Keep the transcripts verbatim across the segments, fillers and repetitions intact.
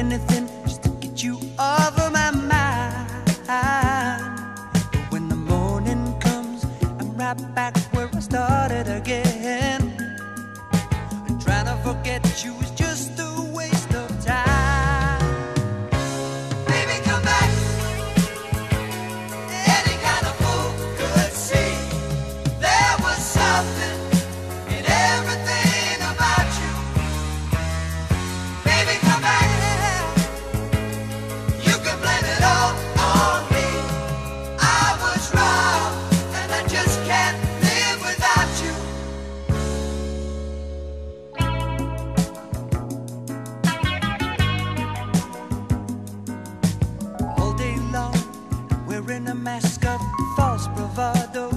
anything just to get you off of my mind. But when the morning comes, I'm right back where I started again. And trying to forget you is just a waste of time. Baby, come back. Any kind of fool could see there was something in everything about you. Baby, come back. You can blame it all on me. I was wrong, and I just can't live without you. All day long, wearing a mask of false bravado,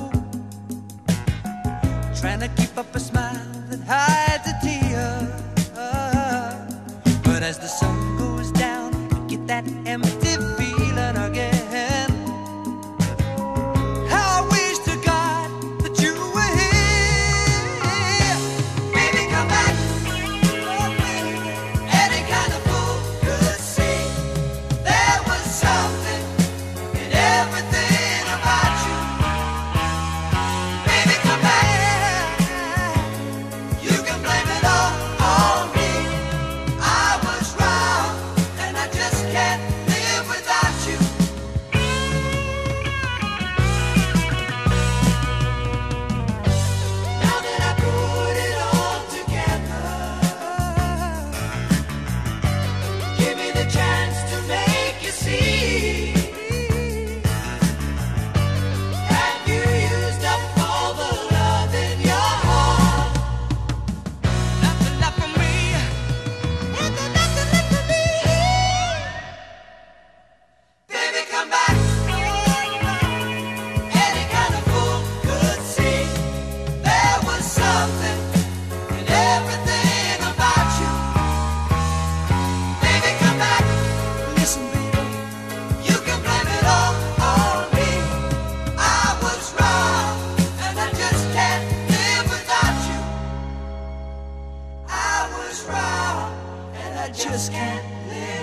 trying to keep up a smile that hides a tear. But as the sun goes down, you get that empty feeling again. How I wish to God that you were here. Baby, come back. Any kind of fool could see there was something in everything about you. Baby, come back. You can blame it all on me. I was wrong, and I just can't live without you. Now that I put it all together, give me the chance to make you see. Have you used up all the love in your heart? Nothing left for me. Nothing, nothing left for me. Baby, come back. Any kind of fool could see there was something in everything about you. Baby, come back. Listen, baby, you can blame it all on me. I was wrong, and I just can't live without you. I was wrong, and I just can't live